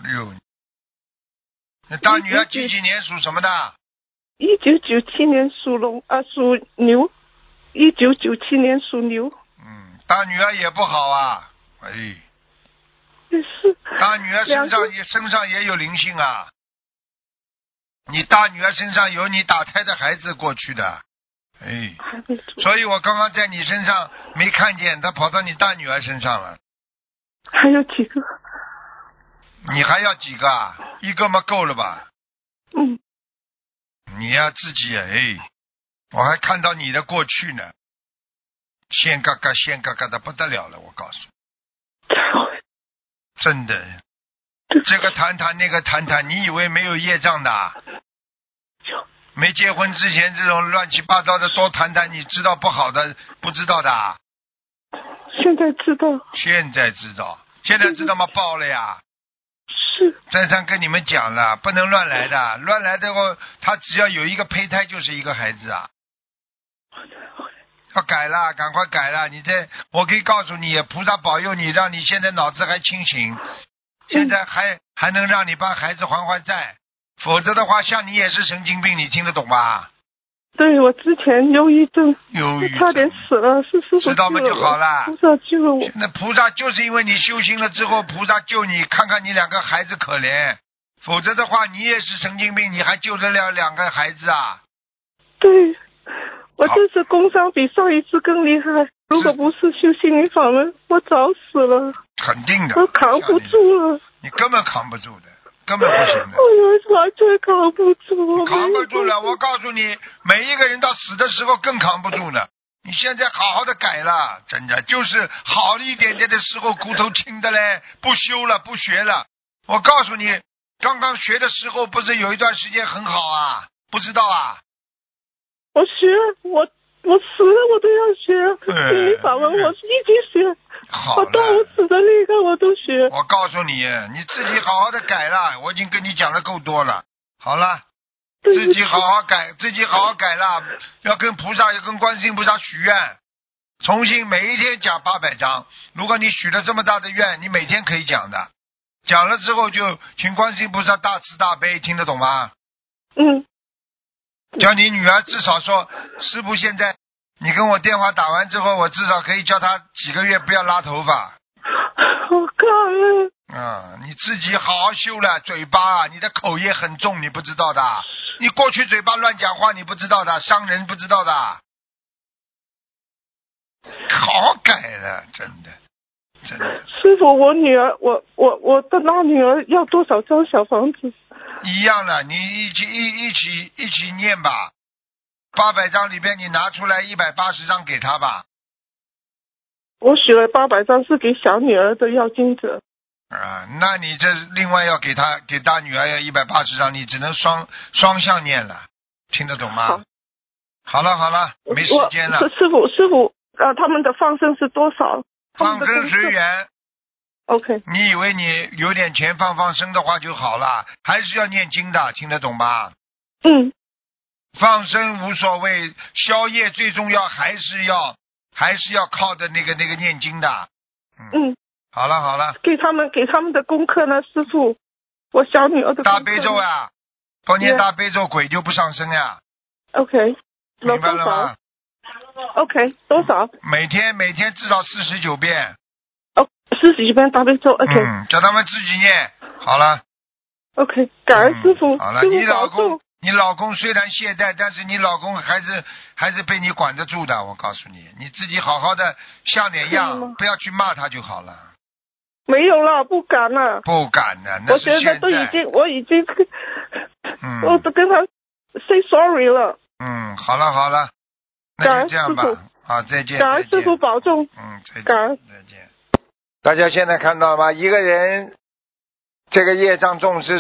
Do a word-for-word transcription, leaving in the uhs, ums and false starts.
六。你大女儿几几年属什么的？ 一九九七年属龙啊，属牛。一九九七年属牛。 嗯，大女儿也不好啊，哎。 也是。 大女儿身上也身上也有灵性啊。你大女儿身上有你打胎的孩子过去的，哎。所以我刚刚在你身上没看见，他跑到你大女儿身上了。 还有几个？ 你还要几个啊？一个嘛够了吧？ 嗯。 你要自己哎，我还看到你的过去呢，现嘎嘎现嘎嘎的不得了了，我告诉你。真的，这个谈谈那个谈谈，你以为没有业障的？没结婚之前这种乱七八糟的多谈谈，你知道不好的不知道的？ 现在知道。 现在知道，现在知道吗？爆了呀！ 是。 再三跟你们讲了，不能乱来的，乱来的话，他只要有一个胚胎就是一个孩子啊。要改了，赶快改了！你这，我可以告诉你，菩萨保佑你，让你现在脑子还清醒，现在还、嗯、还能让你帮孩子还还债，否则的话，像你也是神经病，你听得懂吧？ 对，我之前忧郁症， 忧郁症差点死了，是师傅知道吗？就好了。 菩萨救了我。 那菩萨就是因为你修行了之后，菩萨救你，看看你两个孩子可怜，否则的话，你也是神经病，你还救得了两个孩子啊？ 对。我这次工伤比上一次更厉害，如果不是修心灵法门，我早死了。 肯定的。 我扛不住了。 你根本扛不住的，根本不行的。 我完全扛不住。 扛不住了，我告诉你，每一个人到死的时候更扛不住了。你现在好好的改了，真的就是好一点点的时候骨头轻的嘞，不修了，不学了。我告诉你，刚刚学的时候不是有一段时间很好啊，不知道啊？ 我学，我我死了我都要学，心灵法门我一直学，我到我死的那个我都学。 我告诉你，你自己好好的改了，我已经跟你讲的够多了。好了，自己好好改，自己好好改了，要跟菩萨，要跟观世音菩萨许愿，重新每一天讲八百章。如果你许了这么大的愿，你每天可以讲的，讲了之后就请观世音菩萨大慈大悲，听得懂吗？ 嗯。 叫你女儿至少说，师父现在你跟我电话打完之后，我至少可以叫她几个月不要拉头发。 我感恩。 嗯，你自己好好修了，嘴巴你的口业很重，你不知道的。你过去嘴巴乱讲话，你不知道的，伤人不知道的。好好改了，真的，真的。 师父，我女儿，我我我的那女儿要多少张小房子？ 一样的，你一起一一起一起念吧。八百张里边，你拿出来一百八十张给他吧。 我许了八百张是给小女儿的要经者。 啊，那你这另外要给他给大女儿要一百八十张，你只能双双向念了，听得懂吗？ 好， 好了好了，没时间了。 师傅师傅，呃，他们的放生是多少？ 放生随缘。 OK。 你以为你有点钱放放生的话就好了，还是要念经的，听得懂吧？ 嗯。 放生无所谓，消业最重要，还是要还是要靠的那个那个念经的。 嗯。嗯， 好了好了。 给他们给他们的功课呢，师傅，我小女儿的大悲咒啊，多念大悲咒，鬼就不上升呀。 OK。 明白了吗 ？OK， 多少？ 每天每天至少四十九遍。 哦，四十九遍大悲咒 ，OK。 嗯，叫他们自己念。好了。 OK， 感恩师傅。 嗯、好了，你老公，你老公虽然懈怠，但是你老公还是还是被你管得住的。我告诉你，你自己好好的像点样，不要去骂他就好了。 没有了，不敢了。 不敢的，那是现在。 我觉得都已经，我已经， 嗯， 我都跟他 say sorry 了。 嗯，好了好了，那就这样吧。好，再见。 感恩师傅保重。 嗯，再见。 感恩。 再见。大家现在看到了吗？一个人这个业障重是